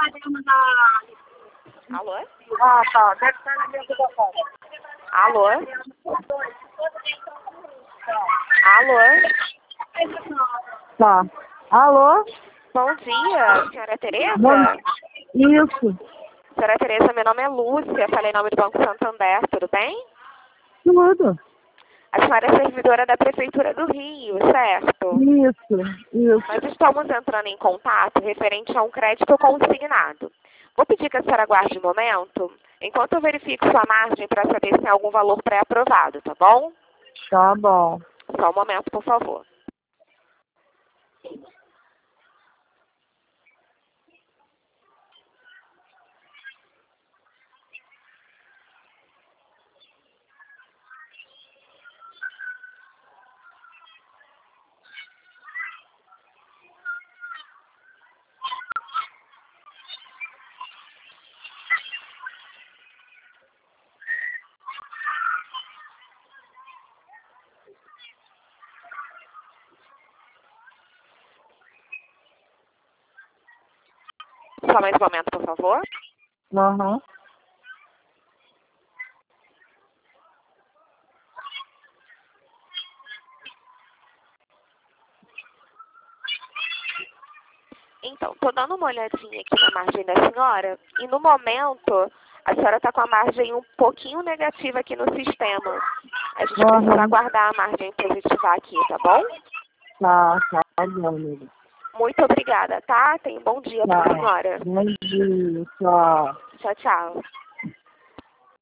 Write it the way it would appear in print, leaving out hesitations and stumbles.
Alô? Ah, tá. Deve estar na minha ligação. Alô? Alô? Tá. Alô? Bom dia, senhora Tereza? Bom... Isso. Senhora Tereza, meu nome é Lúcia, falei em nome do Banco Santander, tudo bem? Tudo. A senhora é servidora da Prefeitura do Rio, certo? Isso. Nós estamos entrando em contato referente a um crédito consignado. Vou pedir que a senhora aguarde um momento, enquanto eu verifico sua margem para saber se tem algum valor pré-aprovado, tá bom? Tá bom. Só um momento, por favor. Só mais um momento, por favor. Aham. Então, estou dando uma olhadinha aqui na margem da senhora e no momento a senhora está com a margem um pouquinho negativa aqui no sistema. A gente precisa aguardar a margem positivar aqui, tá bom? Tá bom, amiga. Muito obrigada, tá? Tenha um bom dia para a senhora. Bom dia, tchau. Tchau, tchau.